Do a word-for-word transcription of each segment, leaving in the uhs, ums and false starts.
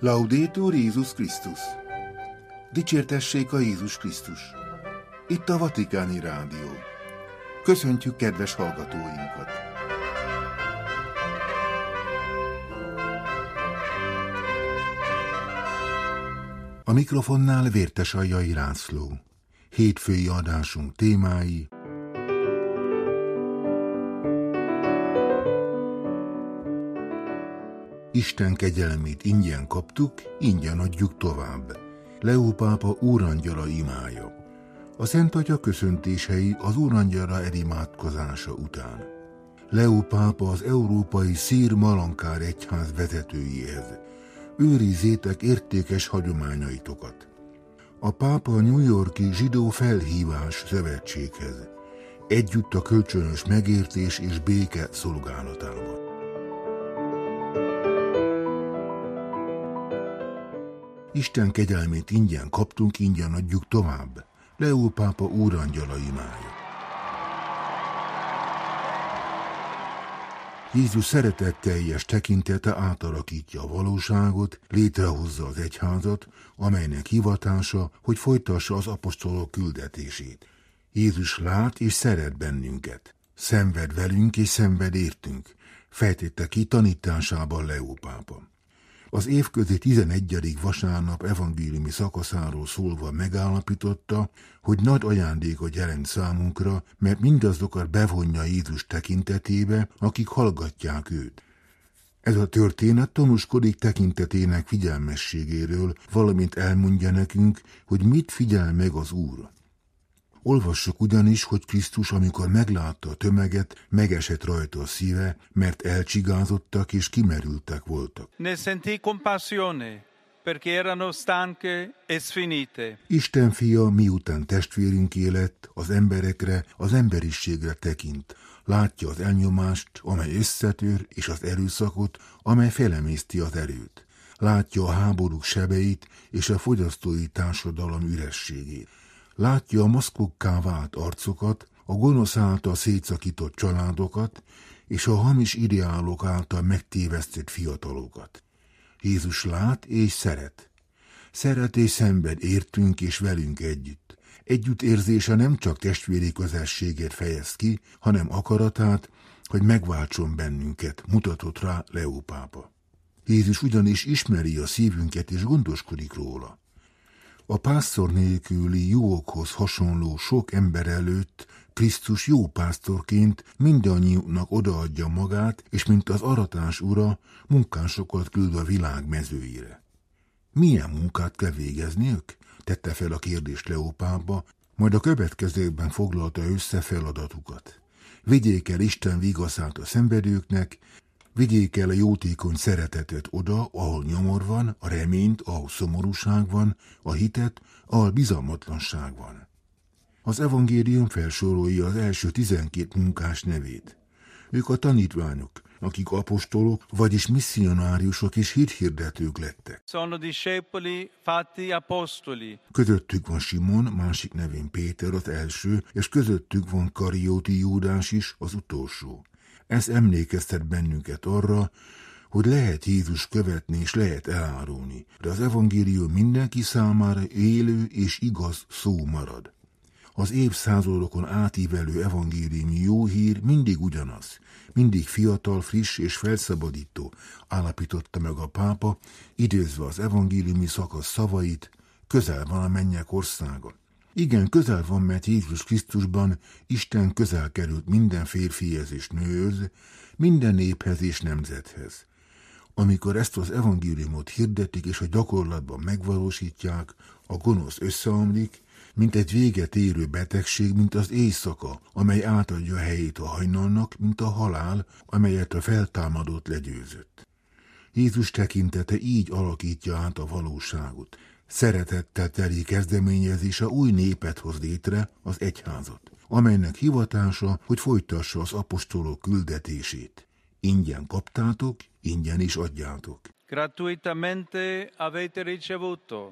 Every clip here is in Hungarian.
Laudetur Jézus Krisztus! Dicsértessék a Jézus Krisztus! Itt a Vatikáni Rádió. Köszöntjük kedves hallgatóinkat! A mikrofonnál Vértesaljai László. Hétfői adásunk témái: Isten kegyelmét ingyen kaptuk, ingyen adjuk tovább. Leó pápa úrangyala imája. A Szent Atya köszöntései az úrangyala elimádkozása után. Leó pápa az európai szír malankár egyház vezetőjéhez. Őrizzétek értékes hagyományaitokat. A pápa a New York-i Zsidó Felhívás Szövetséghez. Együtt a kölcsönös megértés és béke szolgálatában. Isten kegyelmét ingyen kaptunk, ingyen adjuk tovább. Leó pápa úrangyala imája. Jézus szeretetteljes tekintete átalakítja a valóságot, létrehozza az egyházat, amelynek hivatása, hogy folytassa az apostolok küldetését. Jézus lát és szeret bennünket. Szenved velünk és szenved értünk, fejtette ki tanításában Leó pápa. Az évközi tizenegyedik vasárnap evangéliumi szakaszáról szólva megállapította, hogy nagy ajándékot jelent számunkra, mert mindazokat bevonja Jézus tekintetébe, akik hallgatják őt. Ez a történet tanúskodik tekintetének figyelmességéről, valamint elmondja nekünk, hogy mit figyel meg az Úr. Olvassuk ugyanis, hogy Krisztus, amikor meglátta a tömeget, megesett rajta a szíve, mert elcsigázottak és kimerültek voltak. Ne sentì compassione, perché erano stanche e sfinite. Isten fia, miután testvérünké lett, az emberekre, az emberiségre tekint. Látja az elnyomást, amely összetör, és az erőszakot, amely felemészti az erőt. Látja a háborúk sebeit és a fogyasztói társadalom ürességét. Látja a maszkokká vált arcokat, a gonosz által szétszakított családokat, és a hamis ideálok által megtévesztett fiatalokat. Jézus lát és szeret. Szeret és szenved értünk és velünk együtt. Együttérzése nem csak testvéri közösséget fejez ki, hanem akaratát, hogy megváltson bennünket, mutatott rá Leó pápa. Jézus ugyanis ismeri a szívünket és gondoskodik róla. A pásztor nélküli juhokhoz hasonló sok ember előtt Krisztus jó pásztorként mindannyiunknak odaadja magát, és mint az aratás ura, munkásokat küld a világ mezőire. Milyen munkát kell végezniük? Tette fel a kérdést Leó pápa, majd a következőkben foglalta össze feladatukat. Vigyék el Isten vigaszát a szenvedőknek, vigyék el a jótékony szeretetet oda, ahol nyomor van, a reményt, ahol szomorúság van, a hitet, ahol bizalmatlanság van. Az evangélium felsorolja az első tizenkét munkás nevét. Ők a tanítványok, akik apostolok, vagyis misszionáriusok és hithirdetők lettek. Sono discepoli fatti apostoli. Közöttük van Simon, másik nevén Péter az első, és közöttük van Karióti Júdás is, az utolsó. Ez emlékeztet bennünket arra, hogy lehet Jézus követni és lehet elárulni, de az evangélium mindenki számára élő és igaz szó marad. Az évszázadokon átívelő evangéliumi jó hír mindig ugyanaz, mindig fiatal, friss és felszabadító, állapította meg a pápa, idézve az evangéliumi szakasz szavait: közel van a mennyek országa. Igen, közel van, mert Jézus Krisztusban Isten közel került minden férfihez és nőhöz, minden néphez és nemzethez. Amikor ezt az evangéliumot hirdetik és a gyakorlatban megvalósítják, a gonosz összeomlik, mint egy véget érő betegség, mint az éjszaka, amely átadja helyét a hajnalnak, mint a halál, amelyet a feltámadott legyőzött. Jézus tekintete így alakítja át a valóságot. Szeretettel teli kezdeményezése új népet hoz létre, az egyházat, amelynek hivatása, hogy folytassa az apostolok küldetését. Ingyen kaptátok, ingyen is adjátok. Gratuitamente avete ricevuto,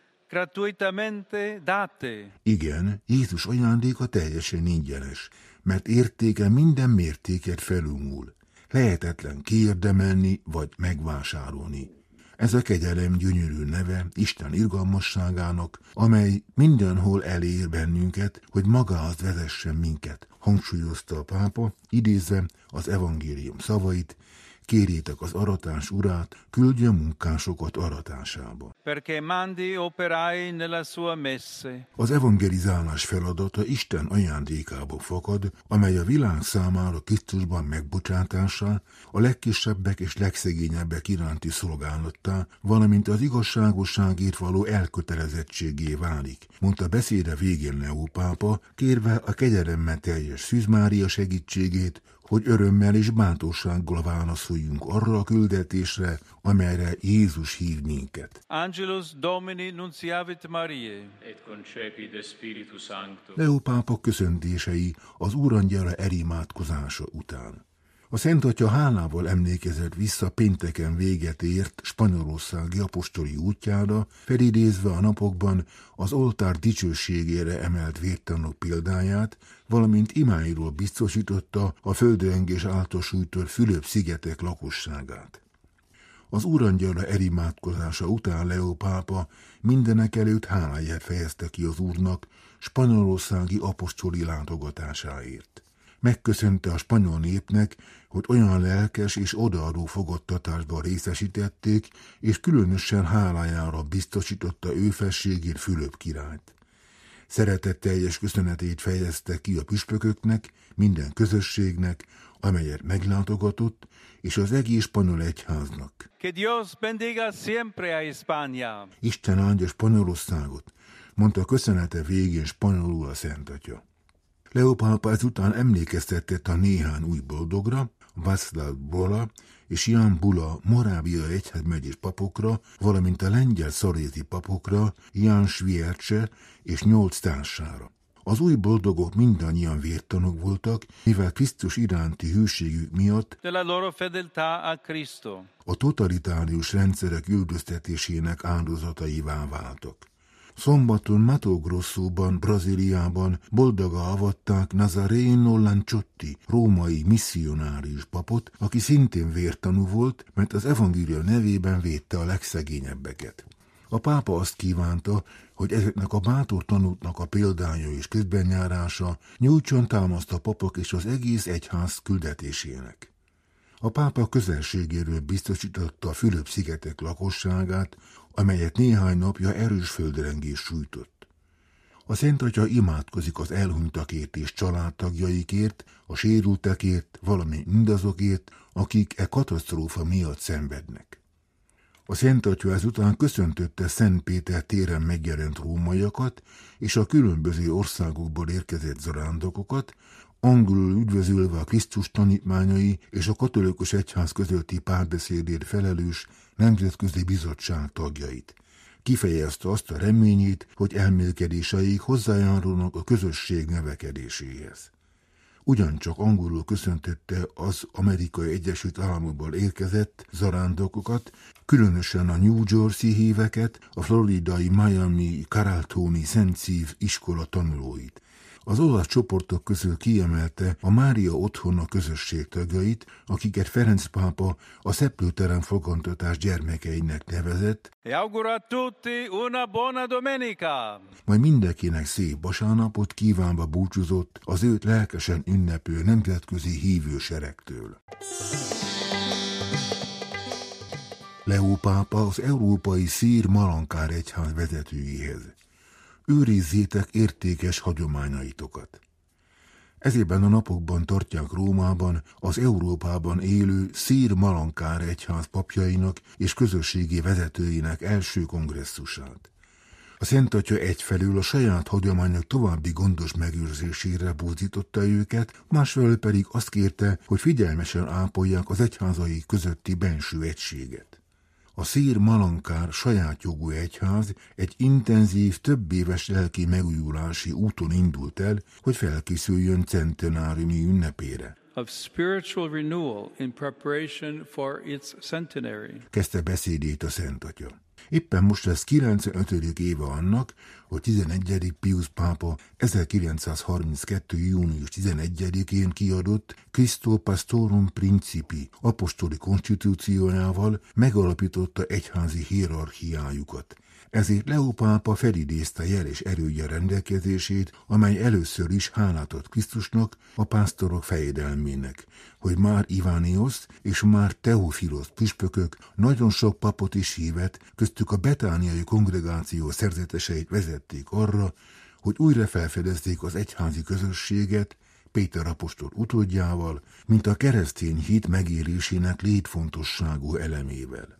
gratuitamente date. Igen, Jézus ajándéka teljesen ingyenes, mert értéke minden mértéket felülmúl. Lehetetlen kiérdemelni vagy megvásárolni. Ez a kegyelem gyönyörű neve Isten irgalmasságának, amely mindenhol elér bennünket, hogy magához vezessen minket, hangsúlyozta a pápa, idézve az evangélium szavait: kérjétek az aratás urát, küldje munkásokat aratásába. Perché mandi operai nella sua messe. Az evangelizálás feladata Isten ajándékából fakad, amely a világ számára Krisztusban megbocsátással, a legkisebbek és legszegényebbek iránti szolgálattá, valamint az igazságosságért való elkötelezettségé válik, mondta beszéde végén Leó pápa, kérve a kegyelemmel teljes Szűz Mária segítségét, hogy örömmel és bátorsággal válaszoljunk arra a küldetésre, amelyre Jézus hív minket. Angelus Domini nunciavit Mariae. Et concepit Spiritus Sancto. Leó pápa köszöntései az Úrangyala elimádkozása után. A Szent Atya hálával emlékezett vissza pénteken véget ért spanyolországi apostoli útjára, felidézve a napokban az oltár dicsőségére emelt vértanúk példáját, valamint imáiról biztosította a földrengés által sújtott Fülöp-szigetek lakosságát. Az Úrangyala elimádkozása után Leó pápa mindenekelőtt háláját fejezte ki az Úrnak spanyolországi apostoli látogatásáért. Megköszönte a spanyol népnek, hogy olyan lelkes és odaadó fogadtatásban részesítették, és különösen hálájára biztosította ő felségét Fülöp királyt. Szeretetteljes köszönetét fejezte ki a püspököknek, minden közösségnek, amelyet meglátogatott, és az egész spanyol egyháznak. Que Dios bendiga siempre a España. Isten áldja Spanyolországot, mondta a köszönete végén spanyolul a Szent Atya. Leó pápa ezután emlékeztetett a néhány új boldogra, Václav Bola és Jan Bula Morávia egyházmegyés papokra, valamint a lengyel szalézi papokra, Jan Sviercse és nyolc társára. Az új boldogok mindannyian vértanúk voltak, mivel Krisztus iránti hűségük miatt De la loro fedeltà a Cristo. a totalitárius rendszerek üldöztetésének áldozataivá váltak. Szombaton Mato Grossóban, Brazíliában boldoga avatták Nazareno Lanciotti, római misszionárius papot, aki szintén vértanú volt, mert az evangélia nevében védte a legszegényebbeket. A pápa azt kívánta, hogy ezeknek a bátor tanúknak a példánya és közbenjárása nyújtson támaszt a papok és az egész egyház küldetésének. A pápa közelségéről biztosította a Fülöp-szigetek lakosságát, amelyet néhány napja erős földrengés sújtott. A Szent Atya imádkozik az elhunytakért és családtagjaikért, a sérültekért, valamint mindazokért, akik e katasztrófa miatt szenvednek. A Szent Atya ezután köszöntötte Szent Péter téren megjelent rómaiakat és a különböző országokból érkezett zarándokokat, angolul üdvözölve a Krisztus tanítmányai és a katolikus egyház közötti párbeszédért felelős nemzetközi bizottság tagjait. Kifejezte azt a reményét, hogy elmélkedéseik hozzájárulnak a közösség növekedéséhez. Ugyancsak angolul köszöntötte az Amerikai Egyesült Államokból érkezett zarándokokat, különösen a New Jersey híveket, a floridai Miami Carltoni Szent Szív iskola tanulóit. Az olasz csoportok közül kiemelte a Mária Otthona közösség tagjait, akiket Ferenc pápa a szeplőtelen fogantatás gyermekeinek nevezett, E auguro a tutti una buona domenica. majd mindenkinek szép vasárnapot kívánva búcsúzott az őt lelkesen ünneplő nemzetközi hívőseregtől. Leó pápa az európai szír Malankár egyház vezetőjéhez. Őrizzétek értékes hagyományaitokat. Ezében a napokban tartják Rómában az Európában élő szír Malankár egyház papjainak és közösségi vezetőinek első kongresszusát. A Szent Atya egyfelől a saját hagyományok további gondos megőrzésére buzdította őket, másfelől pedig azt kérte, hogy figyelmesen ápolják az egyházai közötti benső egységet. A szír Malankár saját jogú egyház egy intenzív, többéves lelki megújulási úton indult el, hogy felkészüljön centenáriumi ünnepére. Of spiritual renewal in preparation for its centenary. Kezdte beszédét a Szent Atya. Éppen most lesz kilencvenötödik éve annak, hogy tizenegyedik Piusz pápa ezerkilencszázharminckettő. június tizenegyedikén kiadott Christo Pastorum Principi apostoli konstitúciójával megalapította egyházi hierarchiájukat. Ezért Leó pápa felidézte jel és erődje rendelkezését, amely először is hálát ad Krisztusnak, a pásztorok fejedelmének, hogy már Ivániosz és már Teofilosz püspökök nagyon sok papot is hívet, köztük a betániai kongregáció szerzeteseit vezették arra, hogy újra felfedezzék az egyházi közösséget, Péter apostol utódjával, mint a keresztény hit megélésének létfontosságú elemével.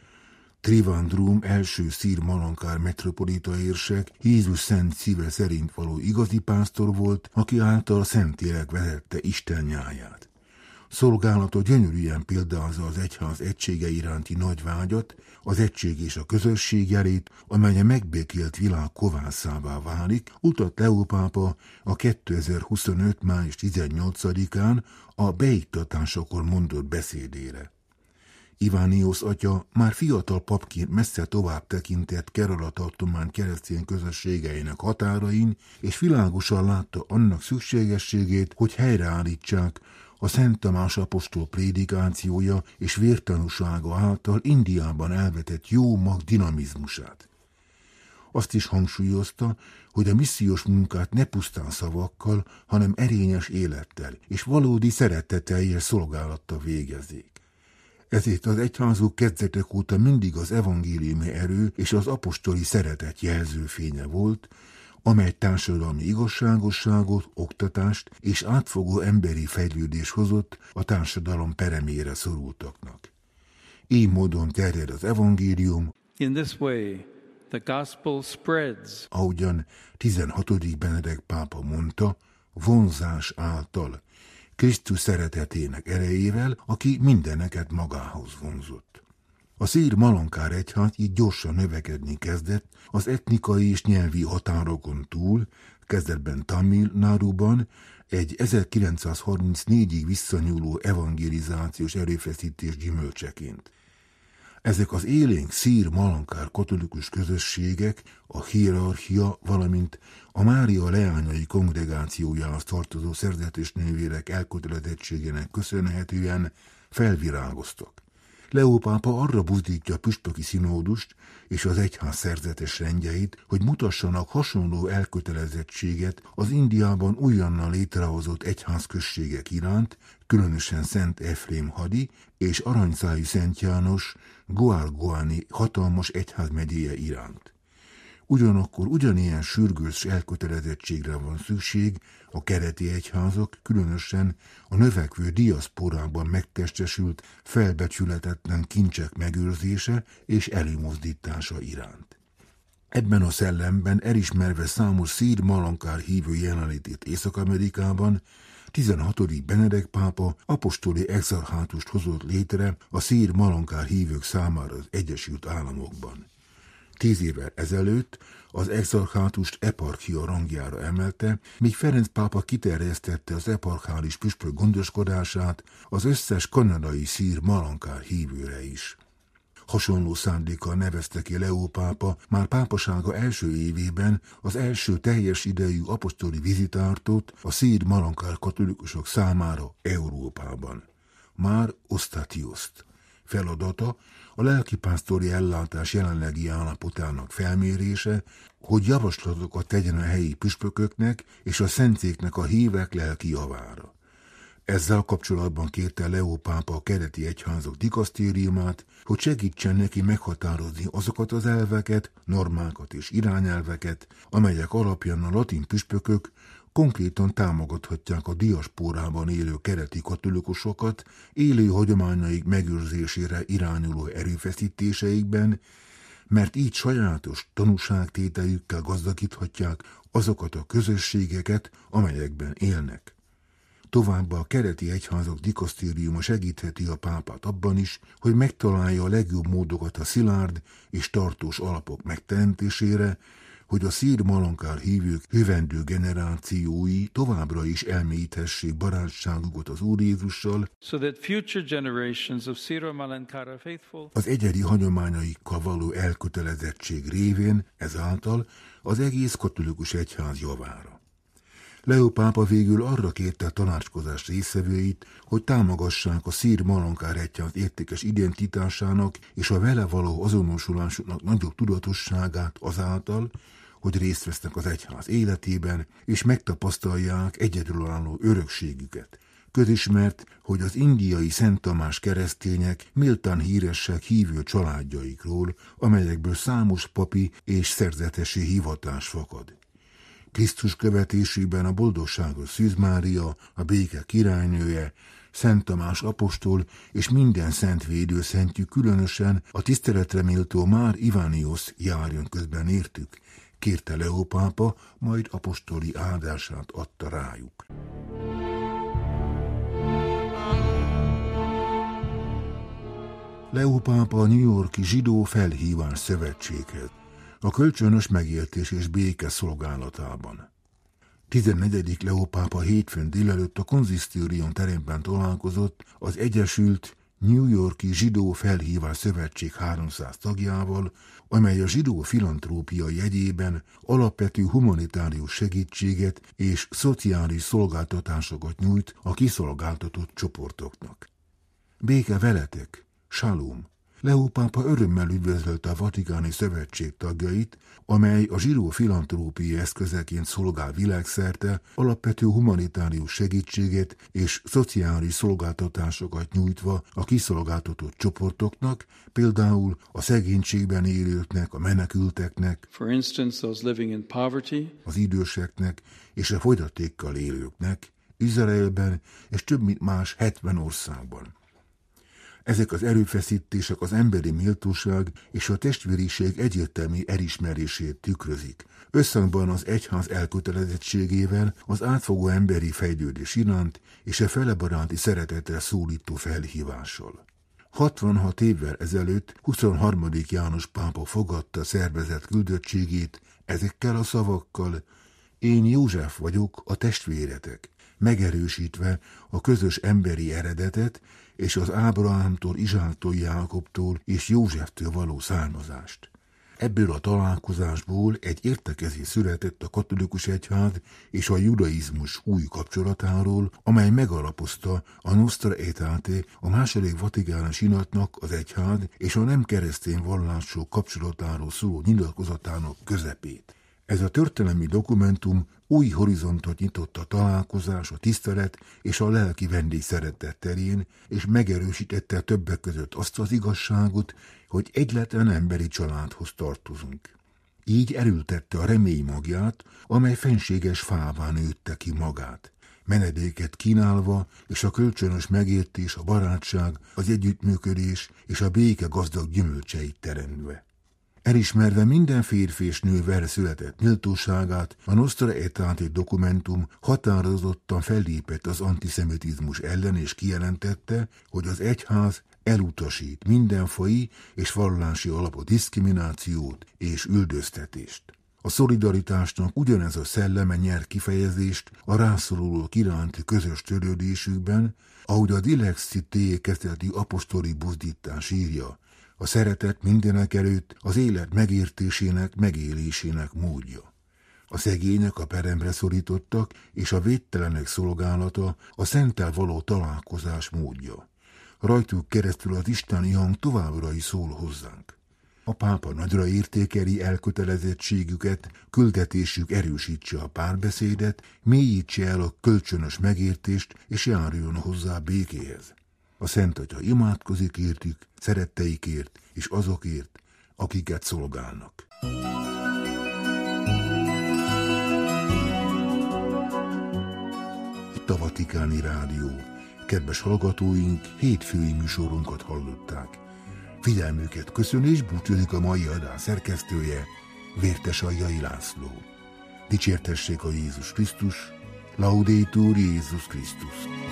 Trivandrum első szír malankár metropolita érsek Jézus szent szíve szerint való igazi pásztor volt, aki által Szentlélek vezette Isten nyáját. Szolgálata gyönyörűen példázza az egyház egysége iránti nagy vágyat, az egység és a közösség jelét, amely a megbékélt világ kovászává válik, utat Leó pápa a kétezer-huszonöt. május tizennyolcadikán a beiktatásakor mondott beszédére. Ivániosz atya már fiatal papként messze tovább tekintett Kerala tartomány keresztény közösségeinek határain, és világosan látta annak szükségességét, hogy helyreállítsák a Szent Tamás apostol prédikációja és vértanúsága által Indiában elvetett jó mag dinamizmusát. Azt is hangsúlyozta, hogy a missziós munkát ne pusztán szavakkal, hanem erényes élettel és valódi szeretetteljes szolgálattal végezzék. Ezért az egyházuk kezdetek óta mindig az evangéliumi erő és az apostoli szeretet jelzőfénye volt, amely társadalmi igazságosságot, oktatást és átfogó emberi fejlődés hozott a társadalom peremére szorultaknak. Így módon terjed az evangélium, In this way, the gospel spreads. Ahogyan tizenhatodik Benedek pápa mondta, vonzás által, Krisztus szeretetének erejével, aki mindeneket magához vonzott. A szír malankár egyház így gyorsan növekedni kezdett az etnikai és nyelvi határokon túl, kezdetben Tamil Náduban, egy ezerkilencszázharmincnégyig visszanyúló evangelizációs erőfeszítés gyümölcseként. Ezek az élénk szír malankár katolikus közösségek, a hierarchia, valamint a Mária leányai kongregációjához tartozó szerzetesnővérek elkötelezettségének köszönhetően felvirágoztak. Leó pápa arra buzdítja a püspöki szinódust és az egyház szerzetes rendjeit, hogy mutassanak hasonló elkötelezettséget az Indiában újonnan létrehozott egyházközségek iránt, különösen Szent Efrém hadi és Aranyszájú Szent János Goalgoani hatalmas egyházmegyéje iránt. Ugyanakkor ugyanilyen sürgős elkötelezettségre van szükség a kereti egyházak, különösen a növekvő diaszporában megtestesült felbecsületetlen kincsek megőrzése és előmozdítása iránt. Ebben a szellemben elismerve számos szír malankár hívő jelenlétét Észak-Amerikában, tizenhatodik Benedek pápa apostoli exarchátust hozott létre a szír malankár hívők számára az Egyesült Államokban. Tíz évvel ezelőtt az exarchátust eparchia rangjára emelte, míg Ferenc pápa kiterjesztette az eparchális püspök gondoskodását az összes kanadai szír malankár hívőre is. Hasonló szándékkal nevezte ki Leó pápa már pápasága első évében az első teljes idejű apostoli vizitártot a szír malankár katolikusok számára Európában. Már Ostatioszt. Feladata a lelkipásztori ellátás jelenlegi állapotának felmérése, hogy javaslatokat tegyen a helyi püspököknek és a szentszéknek a hívek lelki javára. Ezzel kapcsolatban kérte Leó pápa a kereti egyházak dikasztériumát, hogy segítsen neki meghatározni azokat az elveket, normákat és irányelveket, amelyek alapján a latin püspökök konkrétan támogathatják a diaszpórában élő kereti katolikusokat élő hagyományaik megőrzésére irányuló erőfeszítéseikben, mert így sajátos tanúságtételjükkel gazdagíthatják azokat a közösségeket, amelyekben élnek. Továbbá a kereti egyházak dikasztériuma segítheti a pápát abban is, hogy megtalálja a legjobb módokat a szilárd és tartós alapok megteremtésére, hogy a szír malankár hívők jövendő generációi továbbra is elmélyíthessék barátságukat az Úr Jézussal, so that future generations of Syro-Malankara faithful az egyedi hagyományaikkal való elkötelezettség révén ezáltal az egész katolikus egyház javára. Leó pápa végül arra kérte a tanácskozás résztvevőit, hogy támogassák a szír malankár egyház értékes identitásának és a vele való azonosulásuknak nagyobb tudatosságát azáltal, hogy részt vesznek az egyház életében, és megtapasztalják egyedülálló örökségüket. Közismert, hogy az indiai Szent Tamás keresztények méltán híresek hívő családjaikról, amelyekből számos papi és szerzetesi hivatás fakad. Krisztus követésében a boldogságos Szűz Mária, a béke királynője, Szent Tamás apostol és minden szent védőszentjük, különösen a tiszteletre méltó Már Ivániosz járjon közben értük, kérte Leó pápa, majd apostoli áldását adta rájuk. Leó pápa a New York-i Zsidó Felhívás Szövetséghez, a kölcsönös megértés és béke szolgálatában. tizennegyedik Leó pápa hétfőn délelőtt a konzisztórium teremben találkozott az Egyesült New York-i Zsidó Felhívás Szövetség háromszáz tagjával, amely a zsidó filantrópia jegyében alapvető humanitárius segítséget és szociális szolgáltatásokat nyújt a kiszolgáltatott csoportoknak. Béke veletek, Shalom! Leó pápa örömmel üdvözölte a Vatikáni Szövetség tagjait, amely a zsidó filantrópiai eszközeként szolgál világszerte, alapvető humanitárius segítséget és szociális szolgáltatásokat nyújtva a kiszolgáltatott csoportoknak, például a szegénységben élőknek, a menekülteknek, for instance those living in poverty, az időseknek és a fogyatékkal élőknek, Izraelben és több mint más hetven országban. Ezek az erőfeszítések az emberi méltóság és a testvériség egyértelmű elismerését tükrözik, összhangban az egyház elkötelezettségével az átfogó emberi fejlődés iránt és a felebaráti szeretetre szólító felhívással. hatvanhat évvel ezelőtt huszonharmadik János pápa fogadta a szervezet küldöttségét ezekkel a szavakkal: én József vagyok, a testvéretek, megerősítve a közös emberi eredetet és az Ábrahámtól, Izsáktól, Jákobtól és Józseftől való származást. Ebből a találkozásból egy értekezés született a katolikus egyház és a judaizmus új kapcsolatáról, amely megalapozta a Nostra Aetate, a második vatikáni sinatnak, az egyház és a nem keresztény vallások kapcsolatáról szóló nyilatkozatának közepét. Ez a történelmi dokumentum új horizontot nyitott a találkozás, a tisztelet és a lelki vendégszeretet terén, és megerősítette többek között azt az igazságot, hogy egyletlen emberi családhoz tartozunk. Így erőltette a remény magját, amely fenséges fává nőtte ki magát, menedéket kínálva, és a kölcsönös megértés, a barátság, az együttműködés és a béke gazdag gyümölcseit teremtve. Elismerve minden férfi és nő vele született méltóságát, a Nostra Aetate dokumentum határozottan fellépett az antiszemitizmus ellen, és kijelentette, hogy az egyház elutasít mindenfai és vallási alapú diszkriminációt és üldöztetést. A szolidaritásnak ugyanez a szelleme nyer kifejezést a rászorulók iránti közös törődésükben, ahogy a Dilex Cité kezdeti apostoli buzdítás írja: a szeretet mindenek előtt az élet megértésének, megélésének módja. A szegények, a peremre szorítottak és a védtelenek szolgálata a szenttel való találkozás módja. Rajtuk keresztül az isteni hang továbbra is szól hozzánk. A pápa nagyra értékeli elkötelezettségüket, küldetésük erősítse a párbeszédet, mélyítse el a kölcsönös megértést és járuljon hozzá békéhez. A Szent Atya imádkozik értük, szeretteikért és azokért, akiket szolgálnak. Itt a Vatikáni Rádió. Kedves hallgatóink, hétfői műsorunkat hallották. Figyelmüket köszön és búcsúzik a mai adás szerkesztője, Vértes Aljai László. Dicsértessék a Jézus Krisztus, Laudetur Jézus Krisztus.